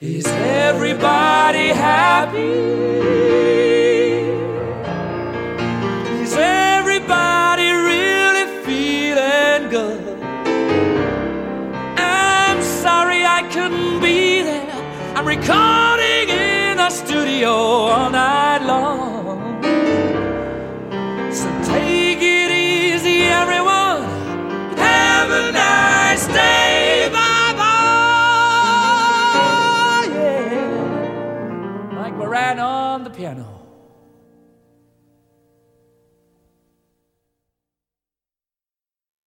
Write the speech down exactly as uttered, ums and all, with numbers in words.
Is everybody happy? Is everybody really feeling good? I'm sorry I couldn't be there. I'm recording in the studio all night long. So take it easy, everyone. Have a nice day. Bye-bye. Yeah. Mike Moran on the piano.